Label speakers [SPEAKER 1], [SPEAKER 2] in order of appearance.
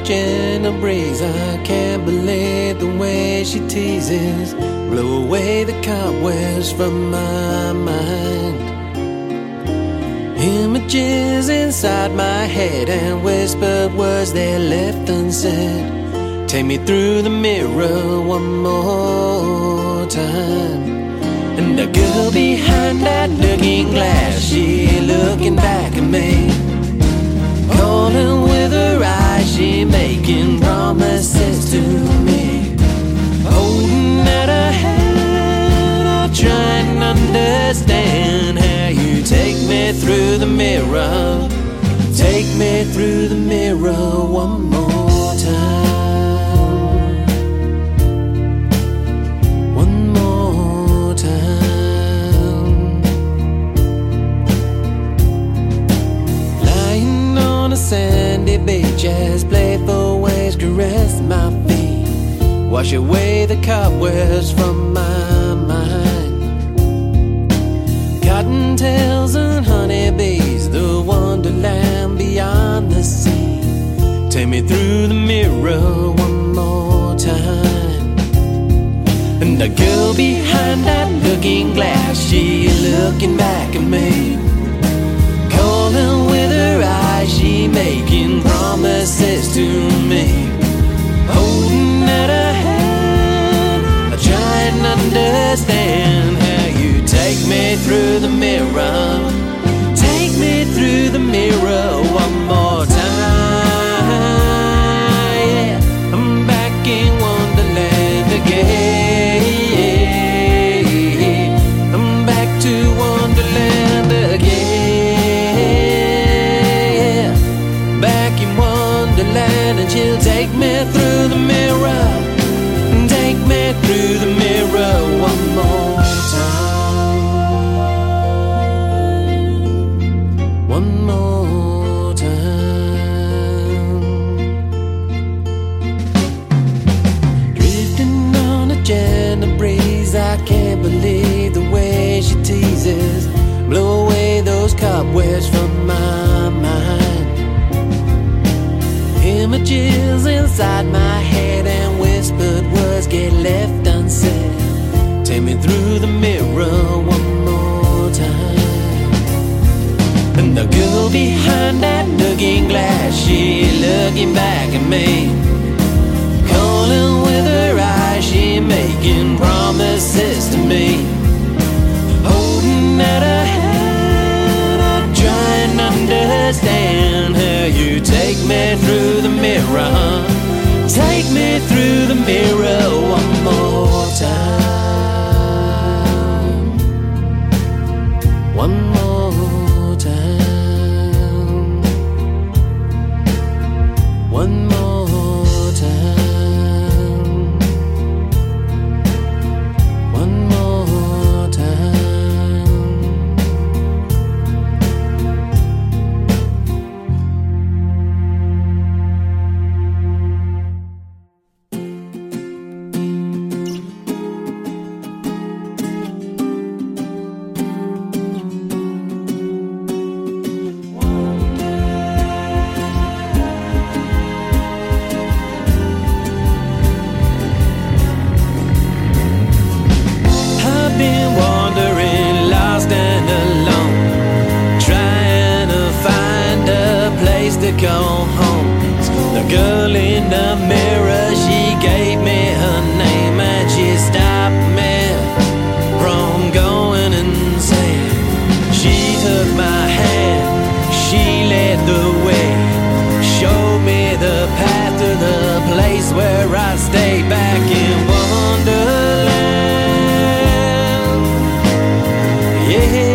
[SPEAKER 1] gentle breeze. I can't believe the way she teases. Blow away the cobwebs from my mind. Images inside my head and whispered words they left unsaid. Take me through the mirror one more time. And the girl behind that looking glass, she looking back at me. Calling with her eyes, she making promises to me. Holding at her hand, I try and understand how you take me through the mirror. Take me through the mirror one more time. One more time. Lying on a sandy beach as playful waves caress my feet. Wash away the cobwebs from my mind. Cottontails and honeybees, the wonderland beyond the sea. Take me through the mirror one more time. And the girl behind that looking glass, she looking back at me. Calling with her eyes, she making promises to me. Holding at her hand, I try and understand how you take me through the mirror. Take me through the mirror one more time. Yeah, I'm back in Wonderland again. I'm back to Wonderland again. Back in Wonderland, and she'll take me through the mirror. Take me through the mirror one more time. One more time. Drifting on a gentle breeze, I can't believe the way she teases. Blow away those cobwebs from my mind. Images inside my head and whispered words get left unsaid. Take me through the mirror one more time. And the girl behind that looking glass, she looking back at me. Calling with her eyes, she making promises to me. Holding at her hand, I try and understand how you take me through the mirror. Take me through the mirror one more time. One more time. One more time. One more time. Go home. The girl in the mirror, she gave me her name and she stopped me from going insane. She took my hand, she led the way, showed me the path to the place where I stay back in Wonderland. Yeah.